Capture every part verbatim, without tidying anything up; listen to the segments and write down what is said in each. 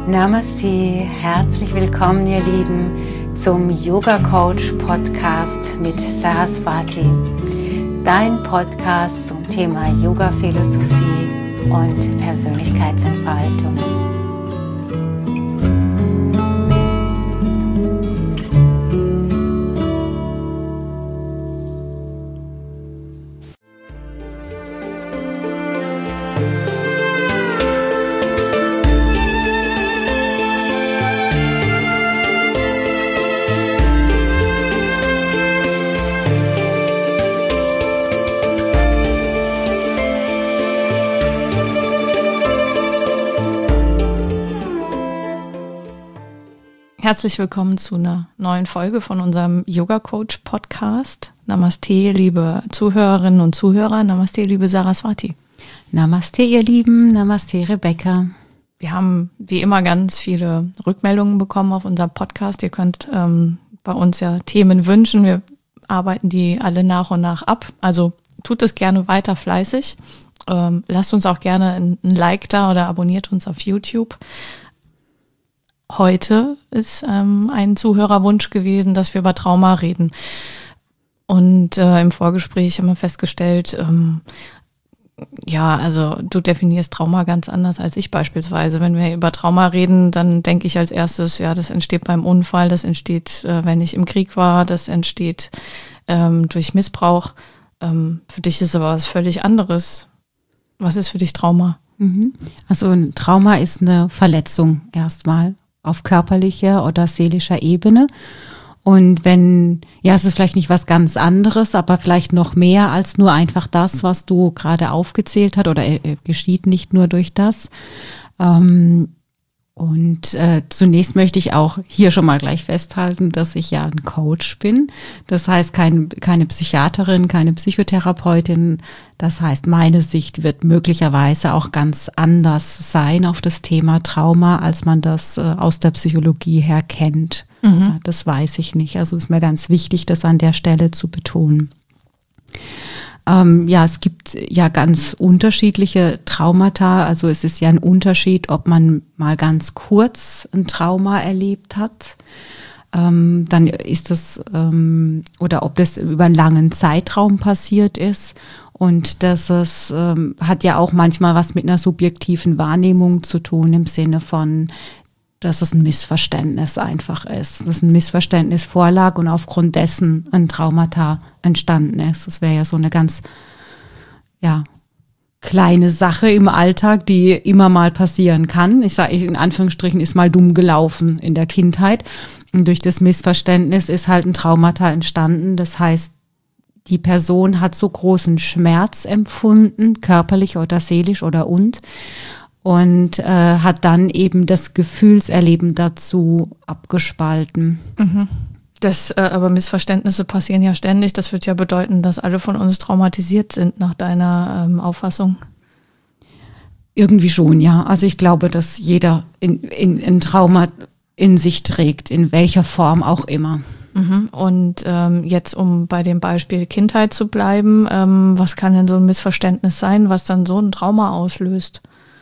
Namaste, herzlich willkommen ihr Lieben zum Yoga Coach Podcast mit Saraswati, dein Podcast zum Thema Yoga Philosophie und Persönlichkeitsentfaltung. Herzlich willkommen zu einer neuen Folge von unserem Yoga Coach Podcast. Namaste, liebe Zuhörerinnen und Zuhörer. Namaste, liebe Saraswati. Namaste, ihr Lieben. Namaste, Rebecca. Wir haben wie immer ganz viele Rückmeldungen bekommen auf unserem Podcast. Ihr könnt ähm, bei uns ja Themen wünschen. Wir arbeiten die alle nach und nach ab. Also tut es gerne weiter fleißig. Ähm, lasst uns auch gerne ein, ein Like da oder abonniert uns auf YouTube. Heute ist ähm, ein Zuhörerwunsch gewesen, dass wir über Trauma reden. Und äh, im Vorgespräch haben wir festgestellt, ähm, ja, also du definierst Trauma ganz anders als ich beispielsweise. Wenn wir über Trauma reden, dann denke ich als erstes, ja, das entsteht beim Unfall, das entsteht, äh, wenn ich im Krieg war, das entsteht ähm, durch Missbrauch. Ähm, für dich ist aber was völlig anderes. Was ist für dich Trauma? Also ein Trauma ist eine Verletzung erstmal auf körperlicher oder seelischer Ebene. Und wenn, ja, es ist vielleicht nicht was ganz anderes, aber vielleicht noch mehr als nur einfach das, was du gerade aufgezählt hast, oder äh, geschieht nicht nur durch das. Ähm, und äh, zunächst möchte ich auch hier schon mal gleich festhalten, dass ich ja ein Coach bin. Das heißt, kein, keine Psychiaterin, keine Psychotherapeutin. Das heißt, meine Sicht wird möglicherweise auch ganz anders sein auf das Thema Trauma, als man das äh, aus der Psychologie her kennt. Mhm. Ja, das weiß ich nicht. Also ist mir ganz wichtig, das an der Stelle zu betonen. Ähm, ja, es gibt ja ganz unterschiedliche Traumata. Also es ist ja ein Unterschied, ob man mal ganz kurz ein Trauma erlebt hat. Ähm, dann ist das, ähm, oder ob das über einen langen Zeitraum passiert ist. Und das ist, ähm, hat ja auch manchmal was mit einer subjektiven Wahrnehmung zu tun, im Sinne von, dass es ein Missverständnis einfach ist, dass ein Missverständnis vorlag und aufgrund dessen ein Traumata entstanden ist. Das wäre ja so eine ganz, ja, kleine Sache im Alltag, die immer mal passieren kann. Ich sage in Anführungsstrichen, ist mal dumm gelaufen in der Kindheit. Und durch das Missverständnis ist halt ein Traumata entstanden. Das heißt, die Person hat so großen Schmerz empfunden, körperlich oder seelisch oder und, und äh, hat dann eben das Gefühlserleben dazu abgespalten. Mhm. Das, äh, aber Missverständnisse passieren ja ständig. Das wird ja bedeuten, dass alle von uns traumatisiert sind, nach deiner ähm, Auffassung. Irgendwie schon, ja. Also ich glaube, dass jeder in, in, in Trauma in sich trägt, in welcher Form auch immer. Mhm. Und ähm, jetzt, um bei dem Beispiel Kindheit zu bleiben, ähm, was kann denn so ein Missverständnis sein, was dann so ein Trauma auslöst?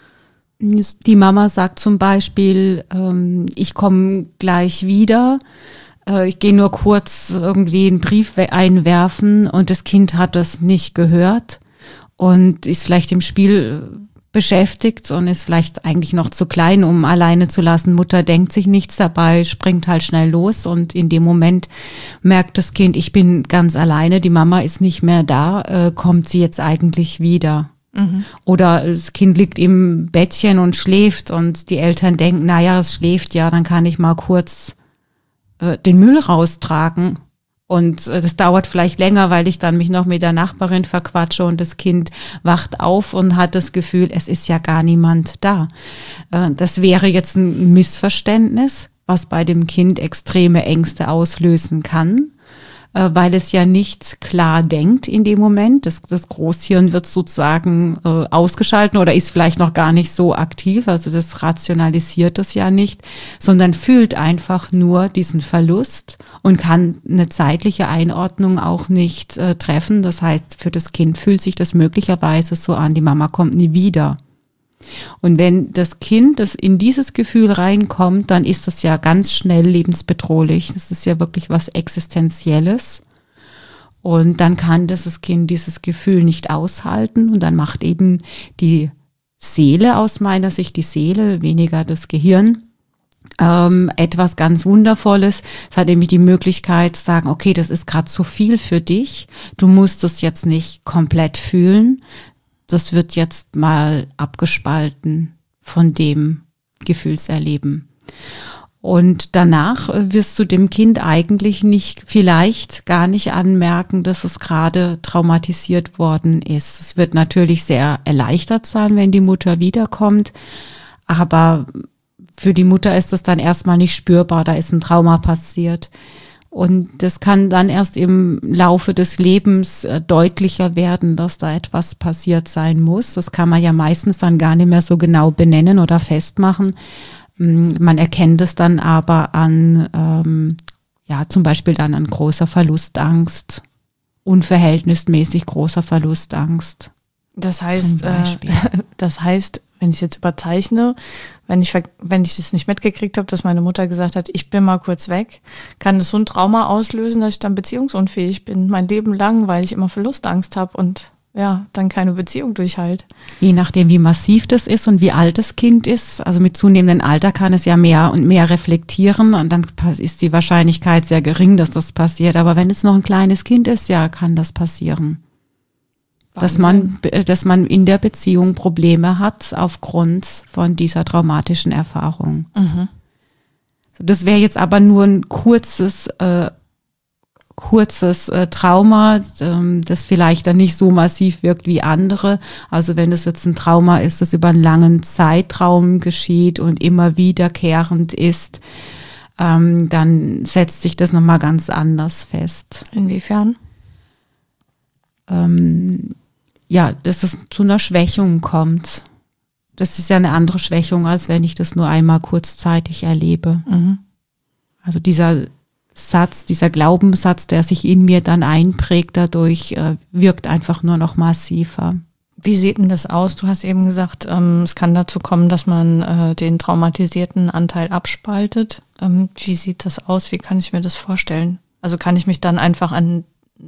Die Mama sagt zum Beispiel, ähm, ich komme gleich wieder, äh, ich gehe nur kurz irgendwie einen Brief einwerfen und das Kind hat das nicht gehört und ist vielleicht im Spiel beschäftigt und ist vielleicht eigentlich noch zu klein, um alleine zu lassen. Mutter denkt sich nichts dabei, springt halt schnell los und in dem Moment merkt das Kind, ich bin ganz alleine, die Mama ist nicht mehr da, äh, kommt sie jetzt eigentlich wieder? Mhm. Oder das Kind liegt im Bettchen und schläft und die Eltern denken, naja, es schläft ja, dann kann ich mal kurz äh, den Müll raustragen. Und äh, das dauert vielleicht länger, weil ich dann mich noch mit der Nachbarin verquatsche und das Kind wacht auf und hat das Gefühl, es ist ja gar niemand da. Äh, das wäre jetzt ein Missverständnis, was bei dem Kind extreme Ängste auslösen kann. Weil es ja nicht klar denkt in dem Moment. Das, das Großhirn wird sozusagen äh, ausgeschalten oder ist vielleicht noch gar nicht so aktiv. Also das rationalisiert das ja nicht, sondern fühlt einfach nur diesen Verlust und kann eine zeitliche Einordnung auch nicht äh, treffen. Das heißt, für das Kind fühlt sich das möglicherweise so an, die Mama kommt nie wieder. Und wenn das Kind das in dieses Gefühl reinkommt, dann ist das ja ganz schnell lebensbedrohlich. Das ist ja wirklich was Existenzielles. Und dann kann das Kind dieses Gefühl nicht aushalten und dann macht eben die Seele aus meiner Sicht, die Seele, weniger das Gehirn, ähm, etwas ganz Wundervolles. Es hat nämlich die Möglichkeit zu sagen, okay, das ist gerade zu viel für dich. Du musst es jetzt nicht komplett fühlen. Das wird jetzt mal abgespalten von dem Gefühlserleben. Und danach wirst du dem Kind eigentlich nicht, vielleicht gar nicht anmerken, dass es gerade traumatisiert worden ist. Es wird natürlich sehr erleichtert sein, wenn die Mutter wiederkommt, aber für die Mutter ist es dann erstmal nicht spürbar, da ist ein Trauma passiert. Und das kann dann erst im Laufe des Lebens deutlicher werden, dass da etwas passiert sein muss. Das kann man ja meistens dann gar nicht mehr so genau benennen oder festmachen. Man erkennt es dann aber an, ähm, ja, zum Beispiel dann an großer Verlustangst, unverhältnismäßig großer Verlustangst. Das heißt, äh, das heißt, wenn ich es jetzt überzeichne, wenn ich wenn ich es nicht mitgekriegt habe, dass meine Mutter gesagt hat, ich bin mal kurz weg, kann das so ein Trauma auslösen, dass ich dann beziehungsunfähig bin, mein Leben lang, weil ich immer Verlustangst habe und ja, dann keine Beziehung durchhalte. Je nachdem, wie massiv das ist und wie alt das Kind ist, also mit zunehmendem Alter kann es ja mehr und mehr reflektieren und dann ist die Wahrscheinlichkeit sehr gering, dass das passiert. Aber wenn es noch ein kleines Kind ist, ja, kann das passieren. Dass man, dass man in der Beziehung Probleme hat aufgrund von dieser traumatischen Erfahrung. Mhm. Das wäre jetzt aber nur ein kurzes äh, kurzes äh, Trauma, ähm, das vielleicht dann nicht so massiv wirkt wie andere. Also wenn es jetzt ein Trauma ist, das über einen langen Zeitraum geschieht und immer wiederkehrend ist, ähm, dann setzt sich das nochmal ganz anders fest. Inwiefern? Ähm, ja, dass es zu einer Schwächung kommt. Das ist ja eine andere Schwächung, als wenn ich das nur einmal kurzzeitig erlebe. Mhm. Also dieser Satz, dieser Glaubenssatz, der sich in mir dann einprägt, dadurch äh, wirkt einfach nur noch massiver. Wie sieht denn das aus? Du hast eben gesagt, ähm, es kann dazu kommen, dass man äh, den traumatisierten Anteil abspaltet. Ähm, wie sieht das aus? Wie kann ich mir das vorstellen? Also kann ich mich dann einfach an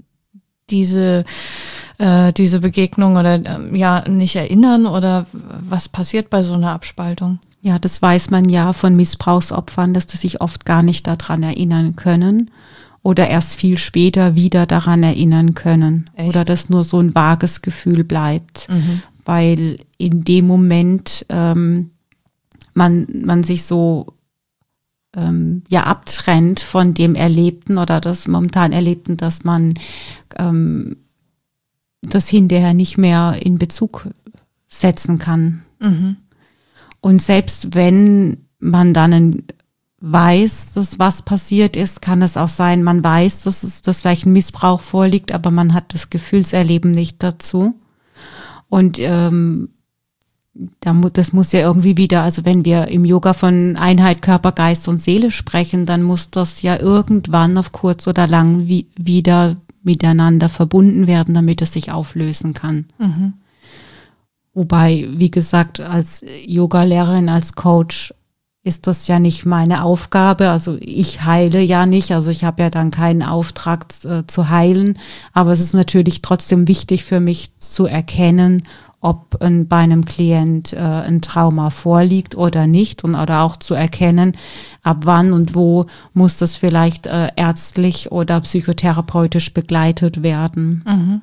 diese äh, diese Begegnung oder äh, ja nicht erinnern oder was passiert bei so einer Abspaltung? Ja, das weiß man ja von Missbrauchsopfern, dass die sich oft gar nicht daran erinnern können oder erst viel später wieder daran erinnern können. Echt? Oder dass nur so ein vages Gefühl bleibt, Mhm. weil in dem Moment ähm, man, man sich so ähm, ja abtrennt von dem Erlebten oder das momentan Erlebten, dass man ähm, das hinterher nicht mehr in Bezug setzen kann. Mhm. Und selbst wenn man dann weiß, dass was passiert ist, kann es auch sein, man weiß, dass es dass vielleicht ein Missbrauch vorliegt, aber man hat das Gefühlserleben nicht dazu. Und ähm, da mu- das muss ja irgendwie wieder, also wenn wir im Yoga von Einheit Körper, Geist und Seele sprechen, dann muss das ja irgendwann auf kurz oder lang wie, wieder miteinander verbunden werden, damit es sich auflösen kann. Mhm. Wobei, wie gesagt, als Yoga-Lehrerin, als Coach ist das ja nicht meine Aufgabe. Also ich heile ja nicht, also ich habe ja dann keinen Auftrag äh, zu heilen. Aber es ist natürlich trotzdem wichtig für mich zu erkennen, ob ein, bei einem Klient äh, ein Trauma vorliegt oder nicht und oder auch zu erkennen, ab wann und wo muss das vielleicht äh, ärztlich oder psychotherapeutisch begleitet werden. Mhm.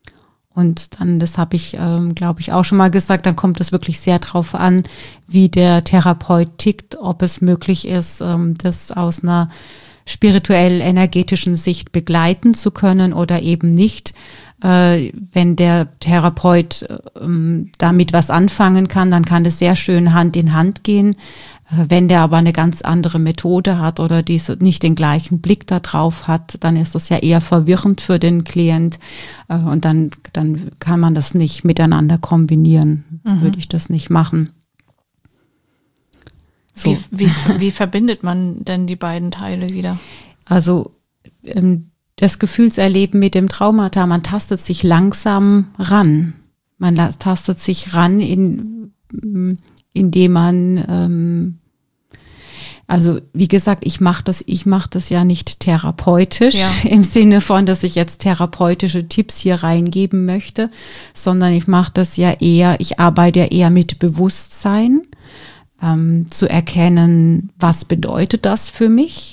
Und dann, das habe ich, ähm, glaube ich, auch schon mal gesagt, dann kommt es wirklich sehr drauf an, wie der Therapeut tickt, ob es möglich ist, ähm, das aus einer spirituell-energetischen Sicht begleiten zu können oder eben nicht. Äh, wenn der Therapeut ähm, damit was anfangen kann, dann kann das sehr schön Hand in Hand gehen. Äh, wenn der aber eine ganz andere Methode hat oder diese nicht den gleichen Blick da drauf hat, dann ist das ja eher verwirrend für den Klient. Äh, und dann, dann kann man das nicht miteinander kombinieren. Mhm. Würde ich das nicht machen. So. Wie, wie, wie verbindet man denn die beiden Teile wieder? Also ähm, das Gefühlserleben mit dem Traumata, man tastet sich langsam ran. Man la- tastet sich ran in indem man, ähm, also wie gesagt, ich mache das, ich mache das ja nicht therapeutisch Ja. im Sinne von, dass ich jetzt therapeutische Tipps hier reingeben möchte, sondern ich mache das ja eher, ich arbeite ja eher mit Bewusstsein, ähm, zu erkennen, was bedeutet das für mich,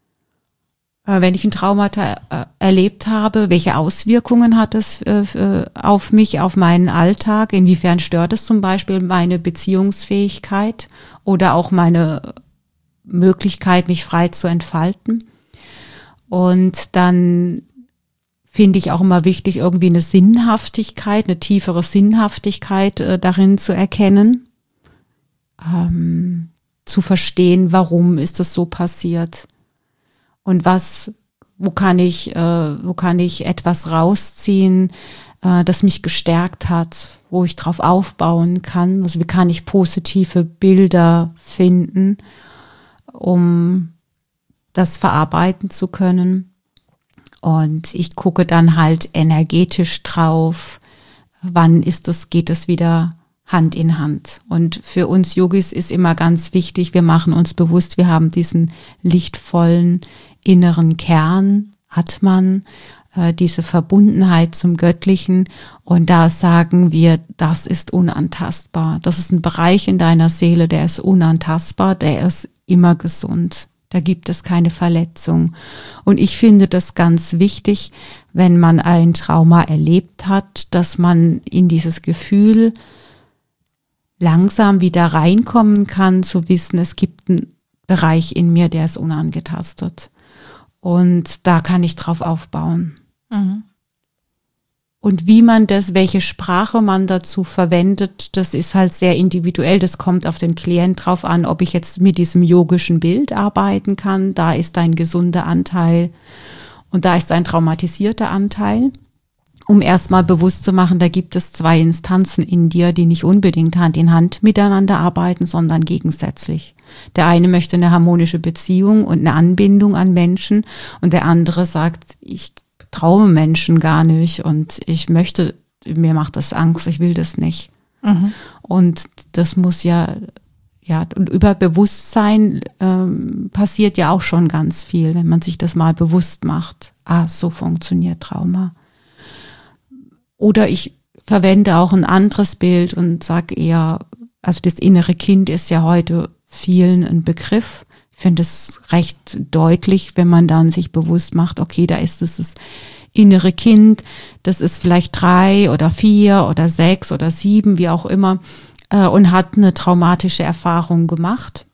äh, wenn ich ein Traumata äh, erlebt habe, welche Auswirkungen hat es äh, auf mich, auf meinen Alltag, inwiefern stört es zum Beispiel meine Beziehungsfähigkeit oder auch meine Möglichkeit, mich frei zu entfalten. Und dann finde ich auch immer wichtig, irgendwie eine Sinnhaftigkeit, eine tiefere Sinnhaftigkeit äh, darin zu erkennen, ähm, zu verstehen, warum ist das so passiert und was, wo kann ich, äh, wo kann ich etwas rausziehen, äh, das mich gestärkt hat, wo ich drauf aufbauen kann. Also wie kann ich positive Bilder finden, um das verarbeiten zu können. Und ich gucke dann halt energetisch drauf, wann ist es, geht es wieder Hand in Hand. Und für uns Yogis ist immer ganz wichtig, wir machen uns bewusst, wir haben diesen lichtvollen inneren Kern, Atman, äh, diese Verbundenheit zum Göttlichen. Und da sagen wir, das ist unantastbar. Das ist ein Bereich in deiner Seele, der ist unantastbar, der ist immer gesund. Da gibt es keine Verletzung. Und ich finde das ganz wichtig, wenn man ein Trauma erlebt hat, dass man in dieses Gefühl langsam wieder reinkommen kann, zu wissen, es gibt einen Bereich in mir, der ist unangetastet. Und da kann ich drauf aufbauen. Mhm. Und wie man das, welche Sprache man dazu verwendet, das ist halt sehr individuell. Das kommt auf den Klient drauf an, ob ich jetzt mit diesem yogischen Bild arbeiten kann. Da ist ein gesunder Anteil und da ist ein traumatisierter Anteil. Um erstmal bewusst zu machen, da gibt es zwei Instanzen in dir, die nicht unbedingt Hand in Hand miteinander arbeiten, sondern gegensätzlich. Der eine möchte eine harmonische Beziehung und eine Anbindung an Menschen und der andere sagt, ich traue Menschen gar nicht und ich möchte, mir macht das Angst, ich will das nicht. Mhm. Und das muss ja, ja, und über Bewusstsein ähm, passiert ja auch schon ganz viel, wenn man sich das mal bewusst macht. Ah, so funktioniert Trauma. Oder ich verwende auch ein anderes Bild und sage eher, also das innere Kind ist ja heute vielen ein Begriff. Ich finde es recht deutlich, wenn man dann sich bewusst macht, okay, da ist es das innere Kind, das ist vielleicht drei oder vier oder sechs oder sieben, wie auch immer, äh, und hat eine traumatische Erfahrung gemacht.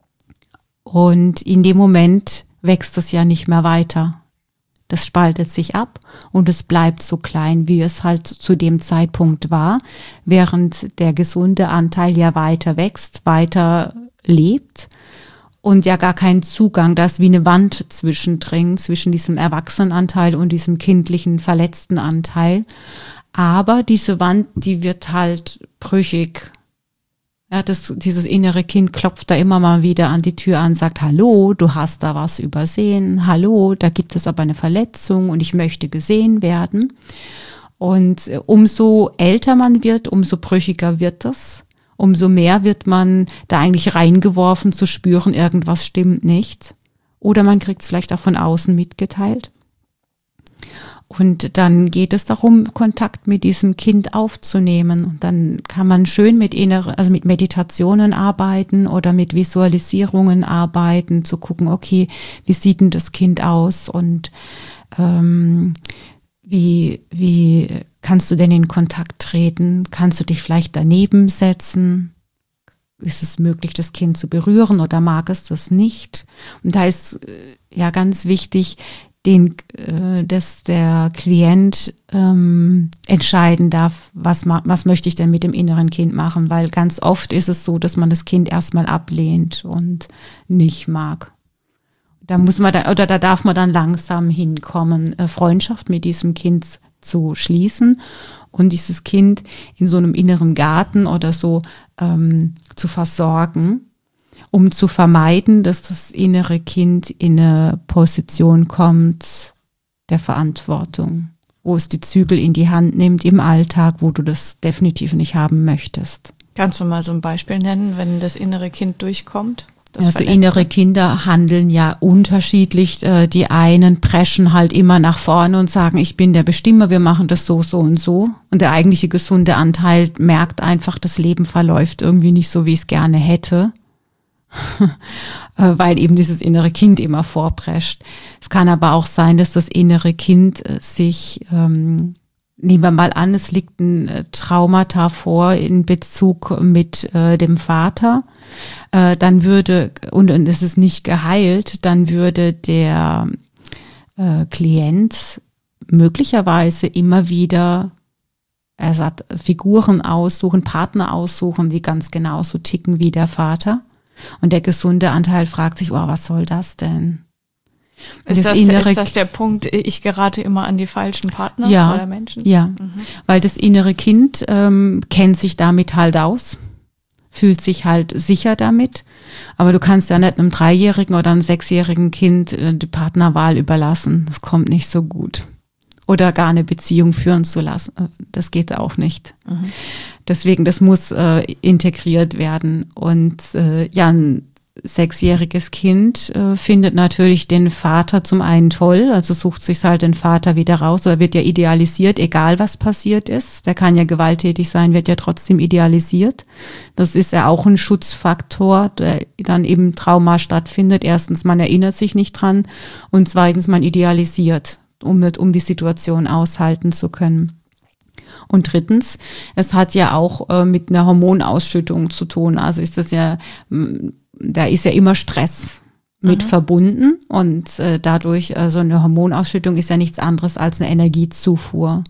Und in dem Moment wächst es ja nicht mehr weiter. Das spaltet sich ab und es bleibt so klein, wie es halt zu dem Zeitpunkt war, während der gesunde Anteil ja weiter wächst, weiter lebt. Und ja gar keinen Zugang, da ist wie eine Wand zwischendrin, zwischen diesem Erwachsenenanteil und diesem kindlichen, verletzten Anteil. Aber diese Wand, die wird halt brüchig. Ja, das, dieses innere Kind klopft da immer mal wieder an die Tür an, sagt, hallo, du hast da was übersehen, hallo, da gibt es aber eine Verletzung und ich möchte gesehen werden. Und umso älter man wird, umso brüchiger wird das. Umso mehr wird man da eigentlich reingeworfen zu spüren, irgendwas stimmt nicht. Oder man kriegt es vielleicht auch von außen mitgeteilt. Und dann geht es darum, Kontakt mit diesem Kind aufzunehmen. Und dann kann man schön mit innere, also mit Meditationen arbeiten oder mit Visualisierungen arbeiten, zu gucken, okay, wie sieht denn das Kind aus und ähm, wie, wie kannst du denn in Kontakt treten? Kannst du dich vielleicht daneben setzen? Ist es möglich, das Kind zu berühren oder mag es das nicht? Und da ist ja ganz wichtig, den, äh, dass der Klient ähm, entscheiden darf, was, ma- was möchte ich denn mit dem inneren Kind machen, weil ganz oft ist es so, dass man das Kind erstmal ablehnt und nicht mag. Da muss man dann, oder da darf man dann langsam hinkommen, äh, Freundschaft mit diesem Kind zu schließen und dieses Kind in so einem inneren Garten oder so ähm, zu versorgen, um zu vermeiden, dass das innere Kind in eine Position kommt der Verantwortung, wo es die Zügel in die Hand nimmt im Alltag, wo du das definitiv nicht haben möchtest. Kannst du mal so ein Beispiel nennen, wenn das innere Kind durchkommt? Also innere Kinder handeln ja unterschiedlich. Die einen preschen halt immer nach vorne und sagen, ich bin der Bestimmer, wir machen das so, so und so. Und der eigentliche gesunde Anteil merkt einfach, das Leben verläuft irgendwie nicht so, wie ich es gerne hätte. Weil eben dieses innere Kind immer vorprescht. Es kann aber auch sein, dass das innere Kind sich, ähm, nehmen wir mal an, es liegt ein Traumata vor in Bezug mit äh, dem Vater, äh, dann würde, und, und es ist nicht geheilt, dann würde der äh, Klient möglicherweise immer wieder Ersatzfiguren aussuchen, Partner aussuchen, die ganz genauso ticken wie der Vater. Und der gesunde Anteil fragt sich, oh, was soll das denn? Ist das, ist das der Punkt, ich gerate immer an die falschen Partner ja, oder Menschen? Ja, mhm. Weil das innere Kind ähm, kennt sich damit halt aus, fühlt sich halt sicher damit. Aber du kannst ja nicht einem Dreijährigen oder einem Sechsjährigen Kind äh, die Partnerwahl überlassen. Das kommt nicht so gut. Oder gar eine Beziehung führen zu lassen. Das geht auch nicht. Mhm. Deswegen, das muss äh, integriert werden. Und äh, ja, ein sechsjähriges Kind äh, findet natürlich den Vater zum einen toll, also sucht sich halt den Vater wieder raus, oder wird ja idealisiert, egal was passiert ist. Der kann ja gewalttätig sein, wird ja trotzdem idealisiert. Das ist ja auch ein Schutzfaktor, der dann eben Trauma stattfindet. Erstens, man erinnert sich nicht dran, und zweitens, man idealisiert, um, um die Situation aushalten zu können. Und drittens, es hat ja auch äh, mit einer Hormonausschüttung zu tun. Also ist das ja, da ist ja immer Stress mit mhm. verbunden, und äh, dadurch, äh, so eine Hormonausschüttung ist ja nichts anderes als eine Energiezufuhr.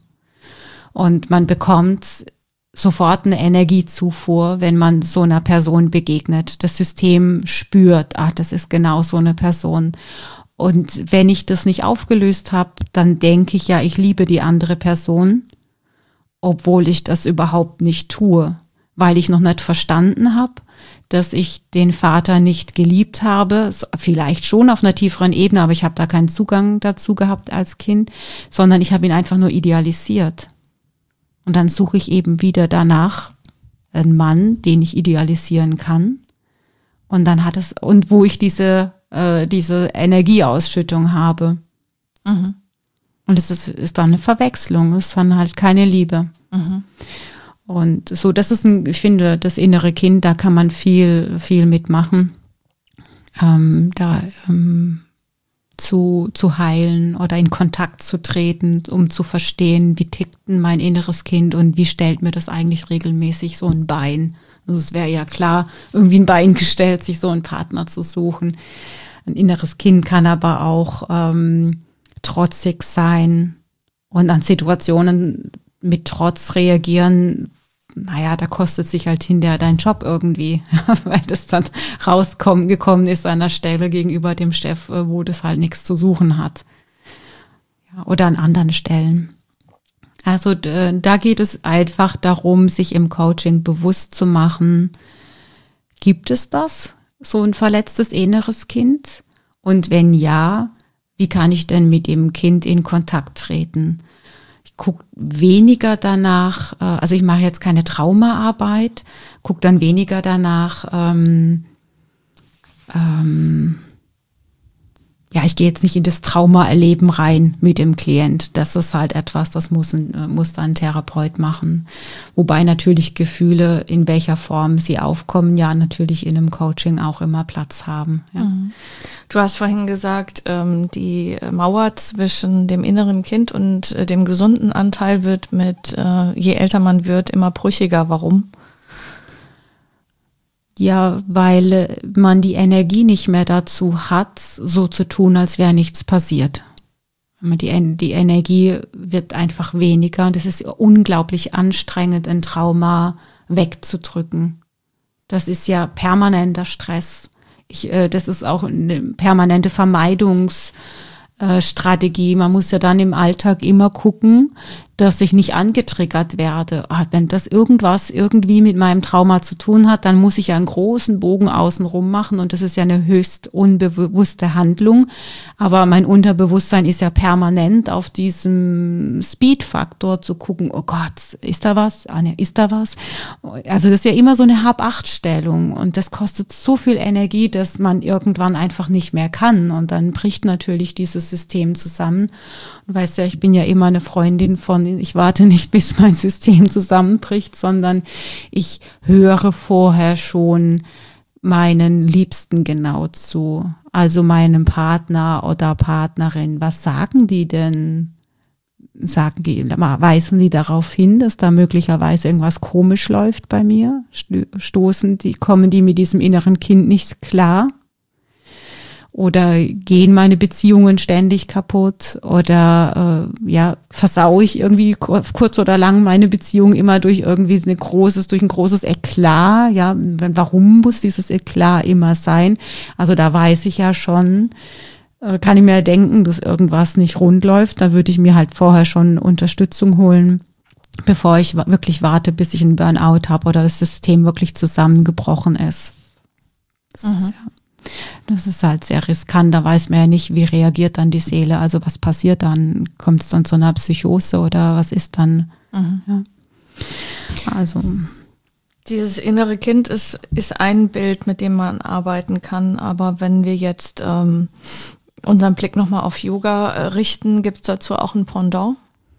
Und man bekommt sofort eine Energiezufuhr, wenn man so einer Person begegnet. Das System spürt, ach, das ist genau so eine Person. Und wenn ich das nicht aufgelöst habe, dann denke ich ja, ich liebe die andere Person, obwohl ich das überhaupt nicht tue, weil ich noch nicht verstanden habe, dass ich den Vater nicht geliebt habe, vielleicht schon auf einer tieferen Ebene, aber ich habe da keinen Zugang dazu gehabt als Kind, sondern ich habe ihn einfach nur idealisiert. Und dann suche ich eben wieder danach einen Mann, den ich idealisieren kann. Und dann hat es, und wo ich diese, äh, diese Energieausschüttung habe. Mhm. Und es ist, ist dann eine Verwechslung, es ist dann halt keine Liebe. Mhm. Und so, das ist ein, ich finde, das innere Kind, da kann man viel, viel mitmachen, ähm, da ähm, zu, zu heilen oder in Kontakt zu treten, um zu verstehen, wie tickt denn mein inneres Kind und wie stellt mir das eigentlich regelmäßig so ein Bein. Also es wäre ja klar, irgendwie ein Bein gestellt, sich so einen Partner zu suchen. Ein inneres Kind kann aber auch ähm, trotzig sein und an Situationen mit Trotz reagieren. Naja, da kostet sich halt hinterher dein Job irgendwie, weil das dann rauskommen gekommen ist an der Stelle gegenüber dem Chef, wo das halt nichts zu suchen hat. Ja, oder an anderen Stellen. Also da geht es einfach darum, sich im Coaching bewusst zu machen, gibt es das, so ein verletztes inneres Kind? Und wenn ja, wie kann ich denn mit dem Kind in Kontakt treten? Ich gucke weniger danach, also ich mache jetzt keine Traumaarbeit, gucke dann weniger danach, ähm, ähm, ja, ich gehe jetzt nicht in das Traumaerleben rein mit dem Klient. Das ist halt etwas, das muss ein, muss dann ein Therapeut machen. Wobei natürlich Gefühle, in welcher Form sie aufkommen, ja natürlich in einem Coaching auch immer Platz haben. Ja. Du hast vorhin gesagt, die Mauer zwischen dem inneren Kind und dem gesunden Anteil wird mit, je älter man wird, immer brüchiger. Warum? Ja, weil man die Energie nicht mehr dazu hat, so zu tun, als wäre nichts passiert. Die, die Energie wird einfach weniger, und es ist unglaublich anstrengend, ein Trauma wegzudrücken. Das ist ja permanenter Stress. Ich, äh, das ist auch eine permanente Vermeidungsstrategie. Man muss ja dann im Alltag immer gucken, dass ich nicht angetriggert werde. Ah, wenn das irgendwas irgendwie mit meinem Trauma zu tun hat, dann muss ich ja einen großen Bogen außenrum machen und das ist ja eine höchst unbewusste Handlung. Aber mein Unterbewusstsein ist ja permanent auf diesem Speed-Faktor zu gucken, oh Gott, ist da was? Ah, ne, ist da was? Also das ist ja immer so eine Hab-Acht-Stellung und das kostet so viel Energie, dass man irgendwann einfach nicht mehr kann und dann bricht natürlich dieses System zusammen. Und weißt ja, ich bin ja immer eine Freundin von, ich warte nicht, bis mein System zusammenbricht, sondern ich höre vorher schon meinen Liebsten genau zu, also meinem Partner oder Partnerin. Was sagen die denn? Sagen die, weisen die darauf hin, dass da möglicherweise irgendwas komisch läuft bei mir? Stoßen die, kommen die mit diesem inneren Kind nicht klar? Oder gehen meine Beziehungen ständig kaputt? Oder äh, ja, versau ich irgendwie kurz oder lang meine Beziehung immer durch irgendwie ein großes, durch ein großes Eklat? Ja, warum muss dieses Eklat immer sein? Also da weiß ich ja schon, äh, kann ich mir denken, dass irgendwas nicht rund läuft. Da würde ich mir halt vorher schon Unterstützung holen, bevor ich wirklich warte, bis ich einen Burnout habe oder das System wirklich zusammengebrochen ist. Das mhm. ist ja Das ist halt sehr riskant, da weiß man ja nicht, wie reagiert dann die Seele, also was passiert dann, kommt es dann zu einer Psychose oder was ist dann? Mhm. Ja. Also dieses innere Kind ist, ist ein Bild, mit dem man arbeiten kann, aber wenn wir jetzt ähm, unseren Blick nochmal auf Yoga äh, richten, gibt es dazu auch ein Pendant?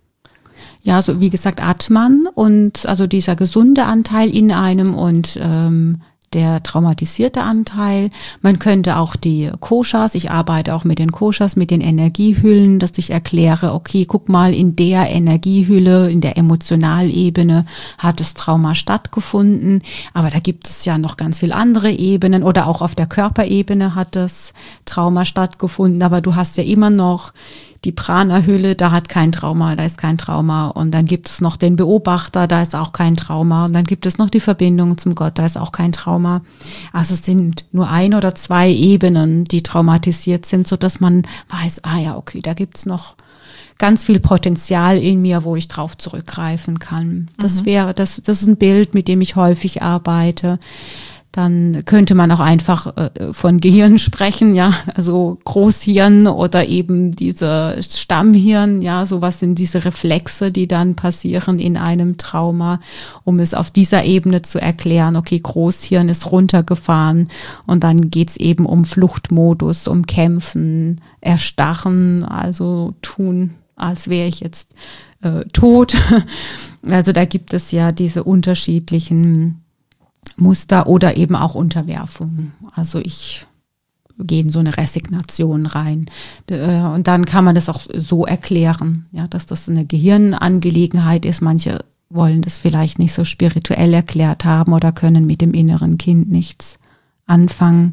Ja, so wie gesagt Atman und also dieser gesunde Anteil in einem und ähm, der traumatisierte Anteil. Man könnte auch die Koshas, ich arbeite auch mit den Koshas, mit den Energiehüllen, dass ich erkläre, okay, guck mal, in der Energiehülle, in der Emotionalebene hat das Trauma stattgefunden, aber da gibt es ja noch ganz viele andere Ebenen oder auch auf der Körperebene hat das Trauma stattgefunden, aber du hast ja immer noch die Prana-Hülle, da hat kein Trauma, da ist kein Trauma. Und dann gibt es noch den Beobachter, da ist auch kein Trauma. Und dann gibt es noch die Verbindung zum Gott, da ist auch kein Trauma. Also es sind nur ein oder zwei Ebenen, die traumatisiert sind, so dass man weiß, ah ja, okay, da gibt es noch ganz viel Potenzial in mir, wo ich drauf zurückgreifen kann. Das mhm. wäre, das, das ist ein Bild, mit dem ich häufig arbeite. Dann könnte man auch einfach äh, von Gehirn sprechen, ja, also Großhirn oder eben diese Stammhirn, ja, sowas sind diese Reflexe, die dann passieren in einem Trauma, um es auf dieser Ebene zu erklären, okay, Großhirn ist runtergefahren und dann geht's eben um Fluchtmodus, um Kämpfen, Erstarren, also tun, als wäre ich jetzt äh, tot. Also da gibt es ja diese unterschiedlichen Muster oder eben auch Unterwerfung. Also ich gehe in so eine Resignation rein. Und dann kann man das auch so erklären, ja, dass das eine Gehirnangelegenheit ist. Manche wollen das vielleicht nicht so spirituell erklärt haben oder können mit dem inneren Kind nichts anfangen.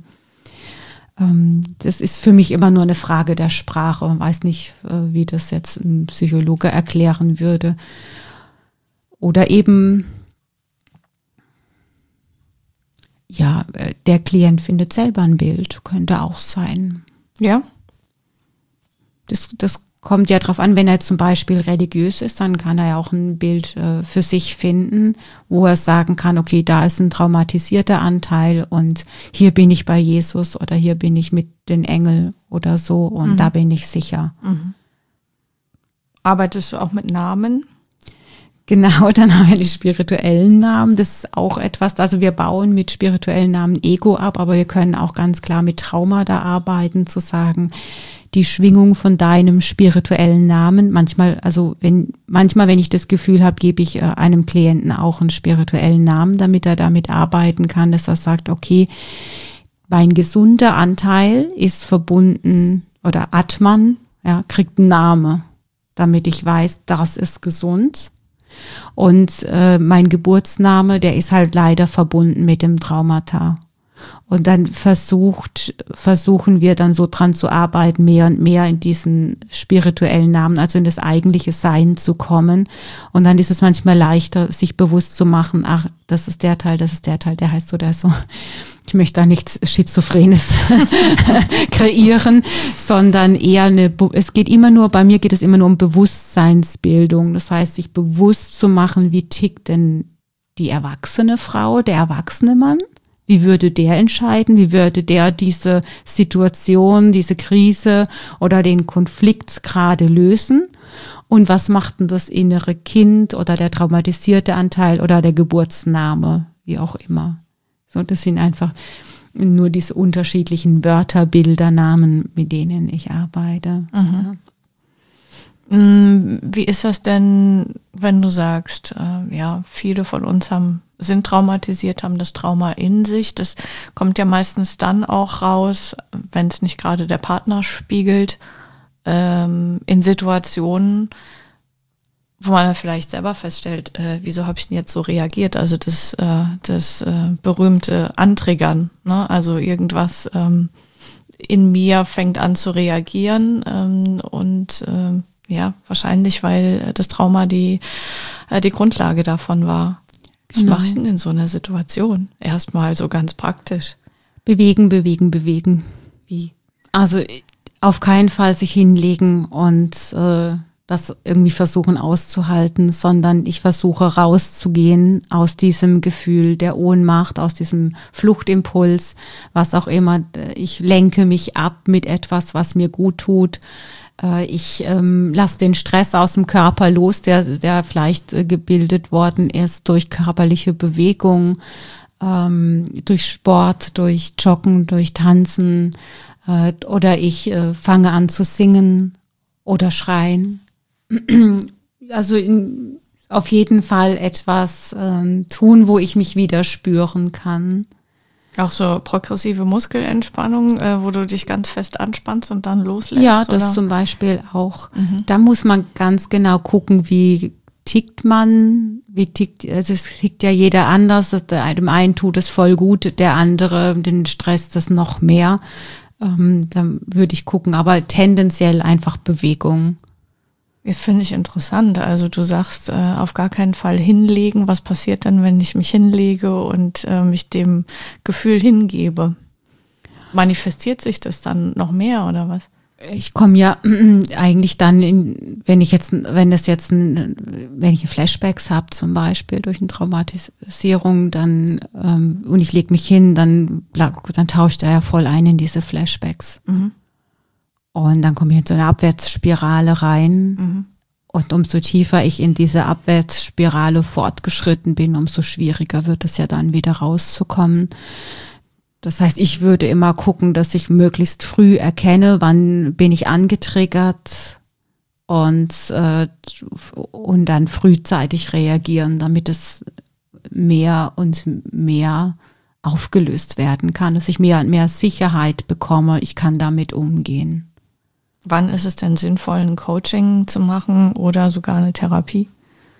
Das ist für mich immer nur eine Frage der Sprache. Man weiß nicht, wie das jetzt ein Psychologe erklären würde. Oder eben ja, der Klient findet selber ein Bild, könnte auch sein. Ja. Das, das kommt ja drauf an, wenn er zum Beispiel religiös ist, dann kann er ja auch ein Bild äh, für sich finden, wo er sagen kann, okay, da ist ein traumatisierter Anteil und hier bin ich bei Jesus oder hier bin ich mit den Engeln oder so und mhm. da bin ich sicher. Mhm. Arbeitest du auch mit Namen? Genau, dann haben wir die spirituellen Namen. Das ist auch etwas, also wir bauen mit spirituellen Namen Ego ab, aber wir können auch ganz klar mit Trauma da arbeiten, zu sagen, die Schwingung von deinem spirituellen Namen. Manchmal, also wenn, manchmal, wenn ich das Gefühl habe, gebe ich einem Klienten auch einen spirituellen Namen, damit er damit arbeiten kann, dass er sagt, okay, mein gesunder Anteil ist verbunden oder Atman, ja, kriegt einen Namen, damit ich weiß, das ist gesund. Und äh, mein Geburtsname, der ist halt leider verbunden mit dem Traumata. Und dann versucht, versuchen wir dann so dran zu arbeiten, mehr und mehr in diesen spirituellen Namen, also in das eigentliche Sein zu kommen. Und dann ist es manchmal leichter, sich bewusst zu machen, ach, das ist der Teil, das ist der Teil, der heißt so, der ist so. Ich möchte da nichts Schizophrenes kreieren, sondern eher eine, es geht immer nur, bei mir geht es immer nur um Bewusstseinsbildung. Das heißt, sich bewusst zu machen, wie tickt denn die erwachsene Frau, der erwachsene Mann? Wie würde der entscheiden? Wie würde der diese Situation, diese Krise oder den Konflikt gerade lösen? Und was macht denn das innere Kind oder der traumatisierte Anteil oder der Geburtsname, wie auch immer? So, das sind einfach nur diese unterschiedlichen Wörter, Bilder, Namen, mit denen ich arbeite. Mhm. Ja. Wie ist das denn, wenn du sagst, äh, ja, viele von uns haben sind traumatisiert, haben das Trauma in sich. Das kommt ja meistens dann auch raus, wenn es nicht gerade der Partner spiegelt, ähm, in Situationen, wo man vielleicht selber feststellt, äh, wieso habe ich denn jetzt so reagiert? Also das, äh, das äh, berühmte Antriggern, ne? Also irgendwas ähm, in mir fängt an zu reagieren ähm, und äh, ja, wahrscheinlich, weil das Trauma die, äh, die Grundlage davon war. Was Genau. mache ich denn in so einer Situation? Erstmal so ganz praktisch. Bewegen, bewegen, bewegen. Wie? Also auf keinen Fall sich hinlegen und äh, das irgendwie versuchen auszuhalten, sondern ich versuche rauszugehen aus diesem Gefühl der Ohnmacht, aus diesem Fluchtimpuls, was auch immer. Ich lenke mich ab mit etwas, was mir gut tut. Ich ähm, lasse den Stress aus dem Körper los, der, der vielleicht äh, gebildet worden ist durch körperliche Bewegung, ähm, durch Sport, durch Joggen, durch Tanzen. Äh, oder ich äh, fange an zu singen oder schreien. Also in, auf jeden Fall etwas äh, tun, wo ich mich wieder spüren kann. Auch so progressive Muskelentspannung, äh, wo du dich ganz fest anspannst und dann loslässt? Ja, das oder? zum Beispiel auch. Mhm. Da muss man ganz genau gucken, wie tickt man, wie tickt, also es tickt ja jeder anders. Dem einen tut es voll gut, der andere, den stresst es noch mehr. Ähm, dann würde ich gucken, aber tendenziell einfach Bewegung. Das finde ich interessant. Also du sagst, äh, auf gar keinen Fall hinlegen. Was passiert denn, wenn ich mich hinlege und äh, mich dem Gefühl hingebe? Manifestiert sich das dann noch mehr oder was? Ich komme ja eigentlich dann in, wenn ich jetzt, wenn es jetzt, ein, wenn ich Flashbacks habe zum Beispiel durch eine Traumatisierung, dann ähm, und ich lege mich hin, dann dann tauscht er ja voll ein in diese Flashbacks. Mhm. Und dann komme ich in so eine Abwärtsspirale rein. Mhm. Und umso tiefer ich in diese Abwärtsspirale fortgeschritten bin, umso schwieriger wird es ja dann wieder rauszukommen. Das heißt, ich würde immer gucken, dass ich möglichst früh erkenne, wann bin ich angetriggert und, äh, und dann frühzeitig reagieren, damit es mehr und mehr aufgelöst werden kann, dass ich mehr und mehr Sicherheit bekomme, ich kann damit umgehen. Wann ist es denn sinnvoll, ein Coaching zu machen oder sogar eine Therapie?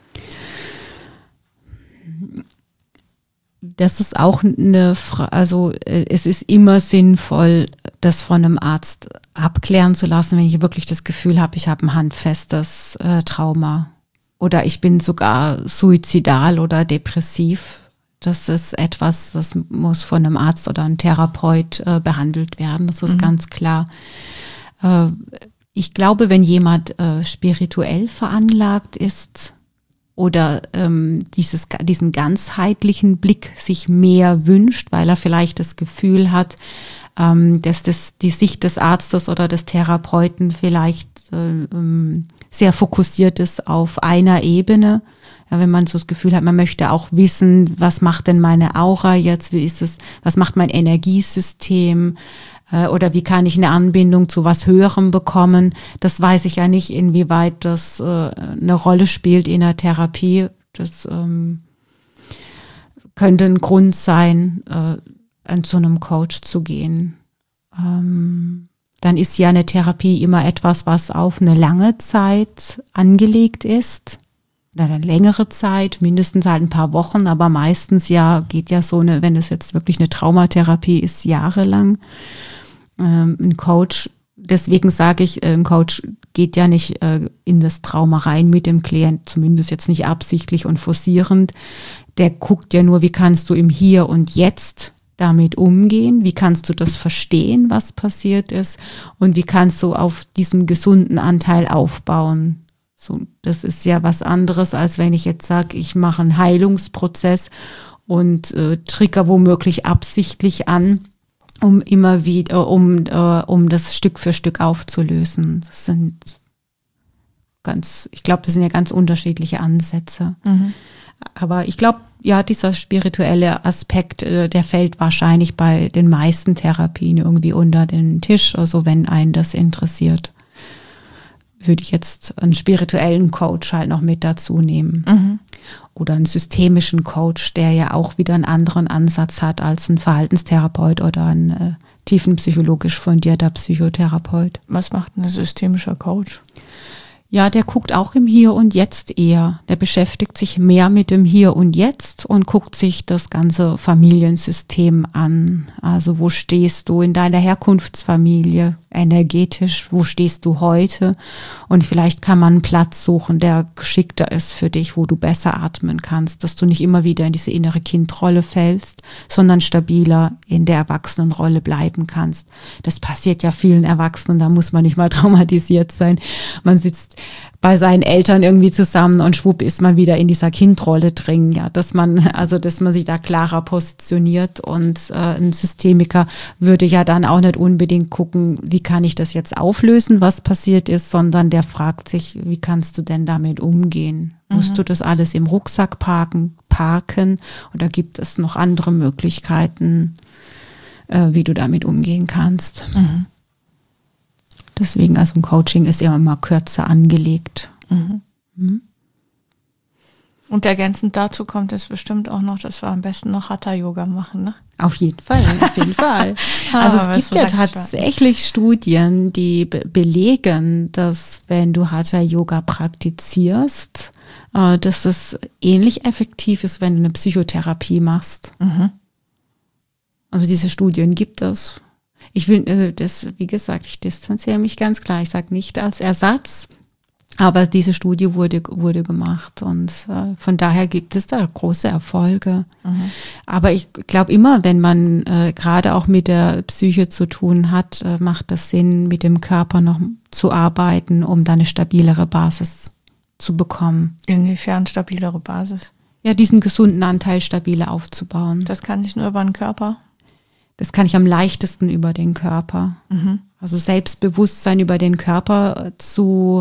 Das ist auch eine Frage, also es ist immer sinnvoll, das von einem Arzt abklären zu lassen, wenn ich wirklich das Gefühl habe, ich habe ein handfestes äh, Trauma oder ich bin sogar suizidal oder depressiv. Das ist etwas, das muss von einem Arzt oder einem Therapeut äh, behandelt werden. Das ist mhm. ganz klar. Äh, ich glaube, wenn jemand äh, spirituell veranlagt ist oder ähm, dieses, diesen ganzheitlichen Blick sich mehr wünscht, weil er vielleicht das Gefühl hat, ähm, dass das, die Sicht des Arztes oder des Therapeuten vielleicht äh, ähm, sehr fokussiert ist auf einer Ebene. Ja, wenn man so das Gefühl hat, man möchte auch wissen, was macht denn meine Aura jetzt, wie ist es, was macht mein Energiesystem, äh, oder wie kann ich eine Anbindung zu was Höherem bekommen. Das weiß ich ja nicht, inwieweit das äh, eine Rolle spielt in der Therapie. Das ähm, könnte ein Grund sein, äh, zu einem Coach zu gehen. Ähm, dann ist ja eine Therapie immer etwas, was auf eine lange Zeit angelegt ist. oder eine längere Zeit, mindestens halt ein paar Wochen, aber meistens ja geht ja so eine, wenn es jetzt wirklich eine Traumatherapie ist, jahrelang. Ähm, ein Coach, deswegen sage ich, ein Coach geht ja nicht äh, in das Trauma rein mit dem Klient, zumindest jetzt nicht absichtlich und forcierend. Der guckt ja nur, wie kannst du im Hier und Jetzt damit umgehen, wie kannst du das verstehen, was passiert ist und wie kannst du auf diesem gesunden Anteil aufbauen. So, das ist ja was anderes, als wenn ich jetzt sage, ich mache einen Heilungsprozess und äh, trigger womöglich absichtlich an, um immer wieder, um, äh, um das Stück für Stück aufzulösen. Das sind ganz, ich glaube, das sind ja ganz unterschiedliche Ansätze. Mhm. Aber ich glaube, ja, dieser spirituelle Aspekt, äh, der fällt wahrscheinlich bei den meisten Therapien irgendwie unter den Tisch, also wenn einen das interessiert, würde ich jetzt einen spirituellen Coach halt noch mit dazu nehmen. Mhm. Oder einen systemischen Coach, der ja auch wieder einen anderen Ansatz hat als ein Verhaltenstherapeut oder ein äh, tiefenpsychologisch fundierter Psychotherapeut. Was macht ein systemischer Coach? Ja, der guckt auch im Hier und Jetzt eher. Der beschäftigt sich mehr mit dem Hier und Jetzt und guckt sich das ganze Familiensystem an. Also wo stehst du in deiner Herkunftsfamilie energetisch? Wo stehst du heute? Und vielleicht kann man einen Platz suchen, der geschickter ist für dich, wo du besser atmen kannst, dass du nicht immer wieder in diese innere Kindrolle fällst, sondern stabiler in der Erwachsenenrolle bleiben kannst. Das passiert ja vielen Erwachsenen, da muss man nicht mal traumatisiert sein. Man sitzt bei seinen Eltern irgendwie zusammen und schwupp ist man wieder in dieser Kindrolle drin, ja, dass man, also dass man sich da klarer positioniert und äh, ein Systemiker würde ja dann auch nicht unbedingt gucken, wie kann ich das jetzt auflösen, was passiert ist, sondern der fragt sich, wie kannst du denn damit umgehen? Mhm. Musst du das alles im Rucksack parken, parken oder gibt es noch andere Möglichkeiten, äh, wie du damit umgehen kannst? Mhm. Deswegen, also ein Coaching ist ja immer kürzer angelegt. Mhm. Mhm. Und ergänzend dazu kommt es bestimmt auch noch, dass wir am besten noch Hatha-Yoga machen, ne? Auf jeden Fall, auf jeden Fall. Also es gibt ja tatsächlich Studien, die be- belegen, dass wenn du Hatha-Yoga praktizierst, äh, dass es ähnlich effektiv ist, wenn du eine Psychotherapie machst. Mhm. Also diese Studien gibt es. Ich will das, wie gesagt, ich distanziere mich ganz klar. Ich sage nicht als Ersatz, aber diese Studie wurde, wurde gemacht und äh, von daher gibt es da große Erfolge. Mhm. Aber ich glaube immer, wenn man äh, gerade auch mit der Psyche zu tun hat, äh, macht das Sinn, mit dem Körper noch zu arbeiten, um dann eine stabilere Basis zu bekommen. Inwiefern stabilere Basis? Ja, diesen gesunden Anteil stabiler aufzubauen. Das kann ich nur über den Körper? Das kann ich am leichtesten über den Körper. Mhm. Also Selbstbewusstsein über den Körper zu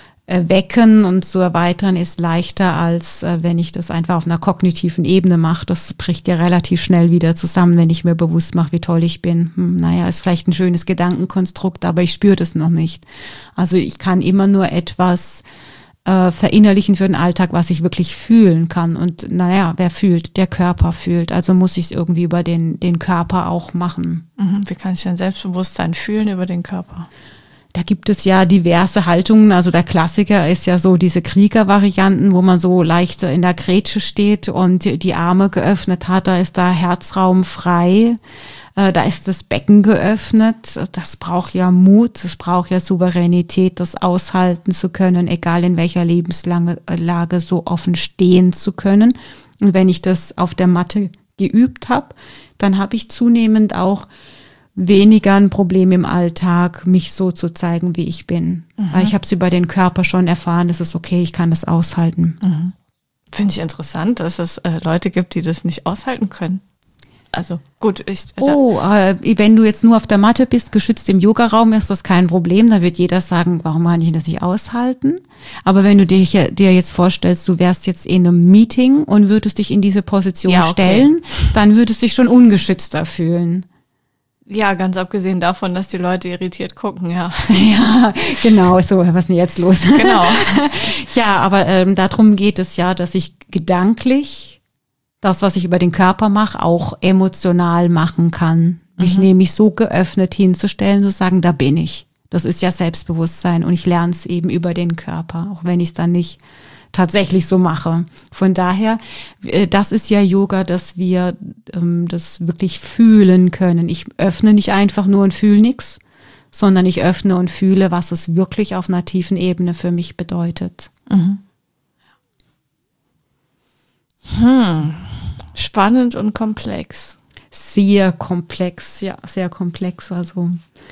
wecken und zu erweitern ist leichter, als äh, wenn ich das einfach auf einer kognitiven Ebene mache. Das bricht ja relativ schnell wieder zusammen, wenn ich mir bewusst mache, wie toll ich bin. Hm, naja, ist vielleicht ein schönes Gedankenkonstrukt, aber ich spüre das noch nicht. Also ich kann immer nur etwas äh, verinnerlichen für den Alltag, was ich wirklich fühlen kann. Und naja, wer fühlt? Der Körper fühlt. Also muss ich es irgendwie über den, den Körper auch machen. Mhm. Wie kann ich denn Selbstbewusstsein fühlen über den Körper? Da gibt es ja diverse Haltungen. Also der Klassiker ist ja so diese Krieger-Varianten, wo man so leicht in der Grätsche steht und die Arme geöffnet hat. Da ist da Herzraum frei. Da ist das Becken geöffnet. Das braucht ja Mut, das braucht ja Souveränität, das aushalten zu können, egal in welcher Lebenslage so offen stehen zu können. Und wenn ich das auf der Matte geübt habe, dann habe ich zunehmend auch weniger ein Problem im Alltag, mich so zu zeigen, wie ich bin. Mhm. Weil ich habe es über den Körper schon erfahren, es ist okay, ich kann das aushalten. Mhm. Finde ich interessant, dass es äh, Leute gibt, die das nicht aushalten können. Also gut, ich... Oh, äh, wenn du jetzt nur auf der Matte bist, geschützt im Yogaraum, ist das kein Problem. Da wird jeder sagen, warum kann ich das nicht aushalten? Aber wenn du dich, dir jetzt vorstellst, du wärst jetzt in einem Meeting und würdest dich in diese Position ja, okay. stellen, dann würdest du dich schon ungeschützter fühlen. Ja, ganz abgesehen davon, dass die Leute irritiert gucken, ja. Ja, genau, so, was ist denn jetzt los? Genau. Ja, aber ähm, darum geht es ja, dass ich gedanklich das, was ich über den Körper mache, auch emotional machen kann. Mich mhm. nämlich so geöffnet hinzustellen, zu sagen, da bin ich. Das ist ja Selbstbewusstsein und ich lerne es eben über den Körper, auch wenn ich es dann nicht tatsächlich so mache. Von daher, das ist ja Yoga, dass wir ähm, das wirklich fühlen können. Ich öffne nicht einfach nur und fühle nichts, sondern ich öffne und fühle, was es wirklich auf einer tiefen Ebene für mich bedeutet. Mhm. Hm. Spannend und komplex. Sehr komplex, ja, sehr komplex. Also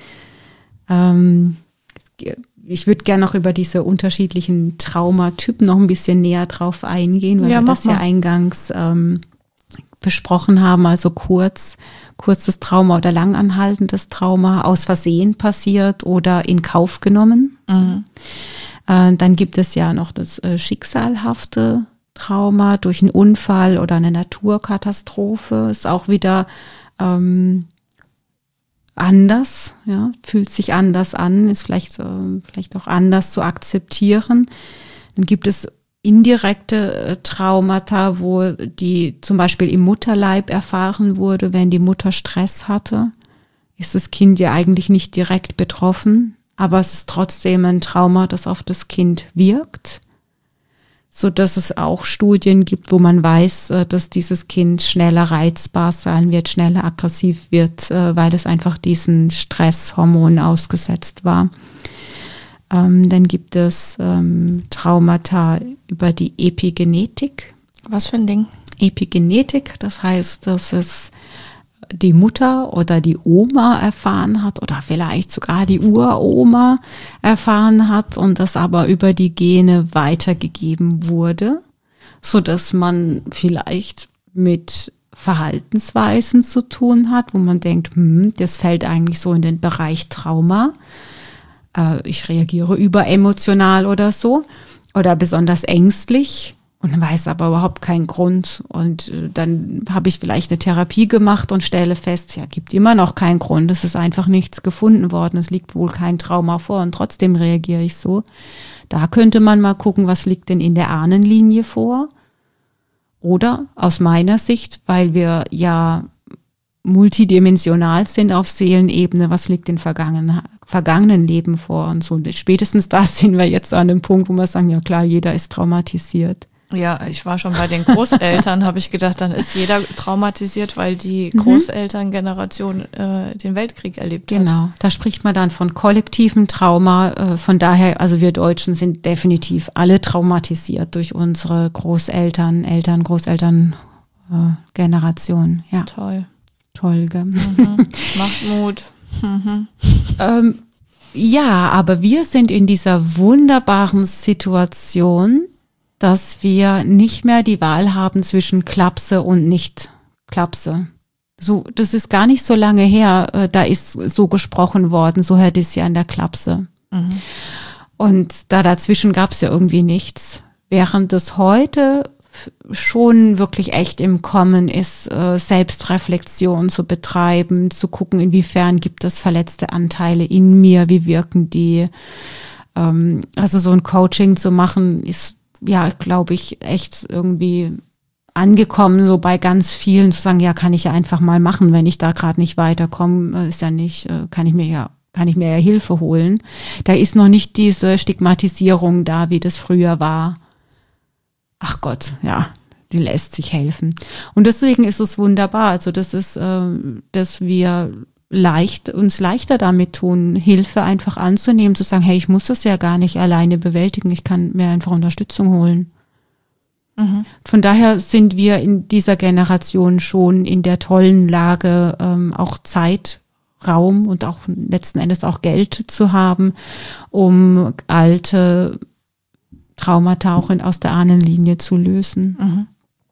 ähm, ich würde gerne noch über diese unterschiedlichen Traumatypen noch ein bisschen näher drauf eingehen, weil ja, wir das mal. ja eingangs ähm, besprochen haben, also kurz, kurzes Trauma oder langanhaltendes Trauma, aus Versehen passiert oder in Kauf genommen. Mhm. Äh, dann gibt es ja noch das äh, schicksalhafte Trauma durch einen Unfall oder eine Naturkatastrophe. Ist auch wieder ähm, anders, ja, fühlt sich anders an, ist vielleicht, äh, vielleicht auch anders zu akzeptieren. Dann gibt es indirekte äh, Traumata, wo die zum Beispiel im Mutterleib erfahren wurde, wenn die Mutter Stress hatte, ist das Kind ja eigentlich nicht direkt betroffen, aber es ist trotzdem ein Trauma, das auf das Kind wirkt, so dass es auch Studien gibt, wo man weiß, dass dieses Kind schneller reizbar sein wird, schneller aggressiv wird, weil es einfach diesen Stresshormonen ausgesetzt war. Ähm, dann gibt es ähm, Traumata über die Epigenetik. Was für ein Ding? Epigenetik, das heißt, dass es die Mutter oder die Oma erfahren hat oder vielleicht sogar die Uroma erfahren hat und das aber über die Gene weitergegeben wurde, so dass man vielleicht mit Verhaltensweisen zu tun hat, wo man denkt, hm, das fällt eigentlich so in den Bereich Trauma. Äh, ich reagiere überemotional oder so oder besonders ängstlich. Und weiß aber überhaupt keinen Grund. Und dann habe ich vielleicht eine Therapie gemacht und stelle fest, ja, gibt immer noch keinen Grund. Es ist einfach nichts gefunden worden. Es liegt wohl kein Trauma vor und trotzdem reagiere ich so. Da könnte man mal gucken, was liegt denn in der Ahnenlinie vor? Oder aus meiner Sicht, weil wir ja multidimensional sind auf Seelenebene, was liegt in vergangenen, vergangenen Leben vor? Und so spätestens da sind wir jetzt an dem Punkt, wo wir sagen, ja klar, jeder ist traumatisiert. Ja, ich war schon bei den Großeltern, habe ich gedacht, dann ist jeder traumatisiert, weil die Großelterngeneration äh, den Weltkrieg erlebt hat. Genau, da spricht man dann von kollektivem Trauma. Äh, von daher, also wir Deutschen sind definitiv alle traumatisiert durch unsere Großeltern, Eltern, Großeltern äh, Generation. Ja. Toll. Toll, gell? Mhm. Macht Mut. Mhm. ähm, ja, aber wir sind in dieser wunderbaren Situation, dass wir nicht mehr die Wahl haben zwischen Klapse und Nicht-Klapse. So, das ist gar nicht so lange her, äh, da ist so gesprochen worden, so hört es ja an der Klapse. Mhm. Und da dazwischen gab es ja irgendwie nichts. Während es heute schon wirklich echt im Kommen ist, äh, Selbstreflexion zu betreiben, zu gucken, inwiefern gibt es verletzte Anteile in mir, wie wirken die. Ähm, also so ein Coaching zu machen, ist ja, glaube ich, echt irgendwie angekommen, so bei ganz vielen zu sagen, ja, kann ich ja einfach mal machen, wenn ich da gerade nicht weiterkomme, ist ja nicht, kann ich mir ja, kann ich mir ja Hilfe holen. Da ist noch nicht diese Stigmatisierung da, wie das früher war. Ach Gott, ja, die lässt sich helfen. Und deswegen ist es wunderbar, also das ist, äh, dass wir leicht, uns leichter damit tun, Hilfe einfach anzunehmen, zu sagen, hey, ich muss das ja gar nicht alleine bewältigen, ich kann mir einfach Unterstützung holen. Mhm. Von daher sind wir in dieser Generation schon in der tollen Lage, ähm, auch Zeit, Raum und auch letzten Endes auch Geld zu haben, um alte Traumata auch in, aus der Ahnenlinie zu lösen. Mhm.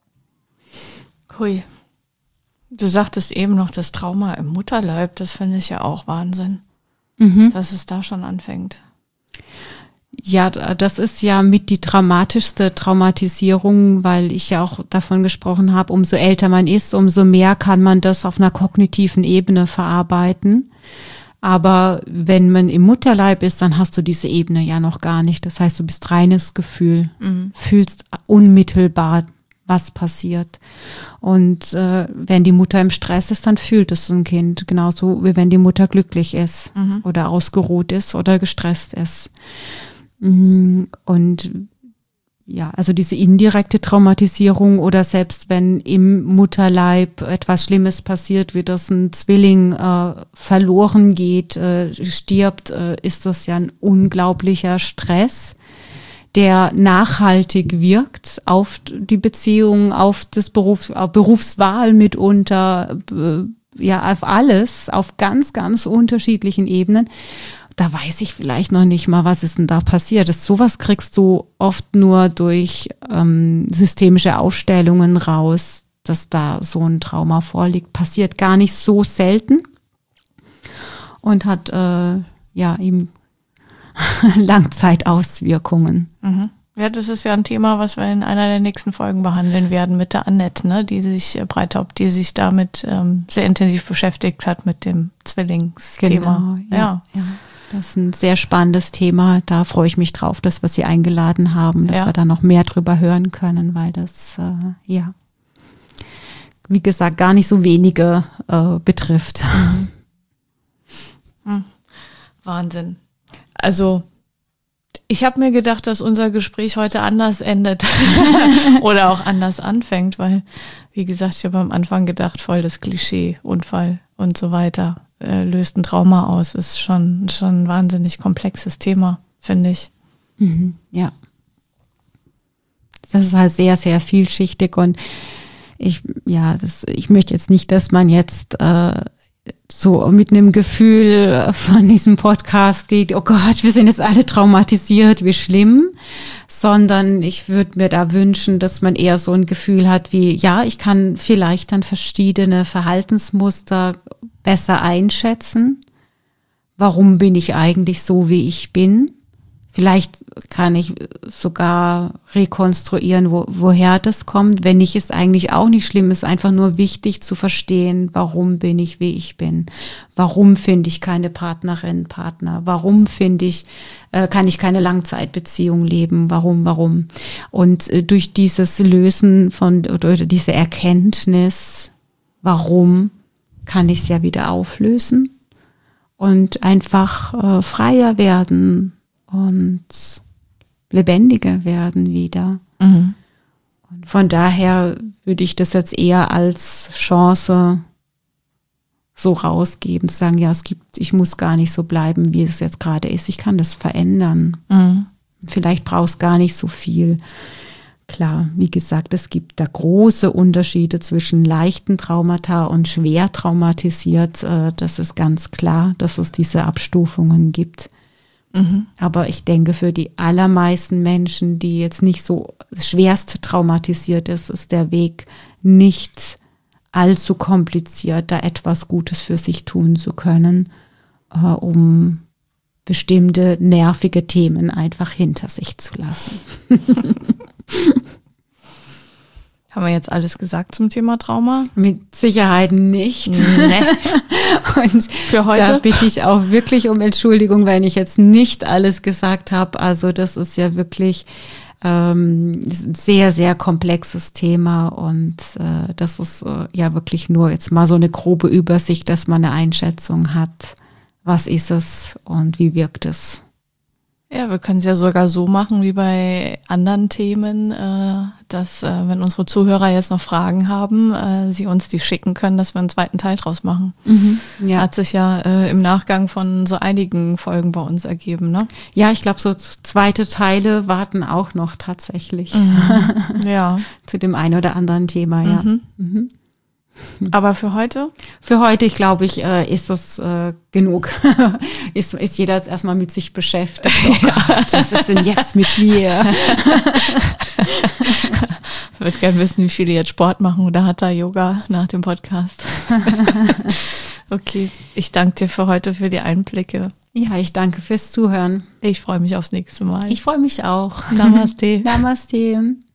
Hui. Du sagtest eben noch das Trauma im Mutterleib, das finde ich ja auch Wahnsinn, mhm. dass es da schon anfängt. Ja, das ist ja mit die dramatischste Traumatisierung, weil ich ja auch davon gesprochen habe, umso älter man ist, umso mehr kann man das auf einer kognitiven Ebene verarbeiten. Aber wenn man im Mutterleib ist, dann hast du diese Ebene ja noch gar nicht. Das heißt, du bist reines Gefühl, mhm. fühlst unmittelbar, was passiert. Und äh, wenn die Mutter im Stress ist, dann fühlt es so ein Kind. Genauso wie wenn die Mutter glücklich ist mhm. oder ausgeruht ist oder gestresst ist. Und ja, also diese indirekte Traumatisierung oder selbst wenn im Mutterleib etwas Schlimmes passiert, wie das ein Zwilling äh, verloren geht, äh, stirbt, äh, ist das ja ein unglaublicher Stress, der nachhaltig wirkt auf die Beziehung, auf das Beruf, auf Berufswahl mitunter, äh, ja, auf alles, auf ganz, ganz unterschiedlichen Ebenen. Da weiß ich vielleicht noch nicht mal, was ist denn da passiert. Das, sowas kriegst du oft nur durch ähm, systemische Aufstellungen raus, dass da so ein Trauma vorliegt. Passiert gar nicht so selten und hat äh, ja eben Langzeitauswirkungen. Mhm. Ja, das ist ja ein Thema, was wir in einer der nächsten Folgen behandeln werden mit der Annette, ne, die sich äh, Breithaupt, die sich damit ähm, sehr intensiv beschäftigt hat mit dem Zwillingsthema. Genau, ja, ja. Das ist ein sehr spannendes Thema. Da freue ich mich drauf, dass wir sie eingeladen haben, dass ja. wir da noch mehr drüber hören können, weil das, äh, ja, wie gesagt, gar nicht so wenige äh, betrifft. Mhm. Mhm. Wahnsinn. Also ich habe mir gedacht, dass unser Gespräch heute anders endet oder auch anders anfängt, weil, wie gesagt, ich habe am Anfang gedacht, voll das Klischee, Unfall und so weiter, äh, löst ein Trauma aus. Ist schon, schon ein wahnsinnig komplexes Thema, finde ich. Mhm, ja. Das ist halt sehr, sehr vielschichtig und ich, ja, das, ich möchte jetzt nicht, dass man jetzt äh, so mit einem Gefühl von diesem Podcast geht, oh Gott, wir sind jetzt alle traumatisiert, wie schlimm, sondern ich würde mir da wünschen, dass man eher so ein Gefühl hat wie, ja, ich kann vielleicht dann verschiedene Verhaltensmuster besser einschätzen. Warum bin ich eigentlich so, wie ich bin? Vielleicht kann ich sogar rekonstruieren, wo, woher das kommt. Wenn nicht, ist eigentlich auch nicht schlimm. Es ist einfach nur wichtig zu verstehen, warum bin ich, wie ich bin. Warum finde ich keine Partnerin, Partner? Warum finde ich, äh, kann ich keine Langzeitbeziehung leben? Warum, warum? Und äh, durch dieses Lösen von, oder diese Erkenntnis, warum, kann ich es ja wieder auflösen und einfach äh, freier werden und lebendiger werden wieder. Mhm. Und von daher würde ich das jetzt eher als Chance so rausgeben, zu sagen, ja, es gibt, ich muss gar nicht so bleiben, wie es jetzt gerade ist. Ich kann das verändern. Mhm. Vielleicht brauchst gar nicht so viel. Klar, wie gesagt, es gibt da große Unterschiede zwischen leichten Traumata und schwer traumatisiert. Das ist ganz klar, dass es diese Abstufungen gibt. Mhm. Aber ich denke, für die allermeisten Menschen, die jetzt nicht so schwerst traumatisiert ist, ist der Weg nicht allzu kompliziert, da etwas Gutes für sich tun zu können, äh, um bestimmte nervige Themen einfach hinter sich zu lassen. Haben wir jetzt alles gesagt zum Thema Trauma? Mit Sicherheit nicht. Nee. Und für heute? Da bitte ich auch wirklich um Entschuldigung, wenn ich jetzt nicht alles gesagt habe. Also das ist ja wirklich ähm, ein sehr, sehr komplexes Thema und äh, das ist äh, ja wirklich nur jetzt mal so eine grobe Übersicht, dass man eine Einschätzung hat, was ist es und wie wirkt es. Ja, wir können es ja sogar so machen wie bei anderen Themen, äh, dass äh, wenn unsere Zuhörer jetzt noch Fragen haben, äh, sie uns die schicken können, dass wir einen zweiten Teil draus machen. Mhm, ja. Hat sich ja äh, im Nachgang von so einigen Folgen bei uns ergeben, ne? Ja, ich glaube, so zweite Teile warten auch noch tatsächlich. Mhm. Ja. Zu dem einen oder anderen Thema, ja. Mhm. Mhm. Aber für heute? Für heute, ich glaube ich, äh, ist das äh, genug. ist, ist jeder jetzt erstmal mit sich beschäftigt. Oh Gott, was ist denn jetzt mit mir? Ich würde gerne wissen, wie viele jetzt Sport machen oder Hatha Yoga nach dem Podcast. Okay, ich danke dir für heute für die Einblicke. Ja, ich danke fürs Zuhören. Ich freue mich aufs nächste Mal. Ich freue mich auch. Namaste. Namaste.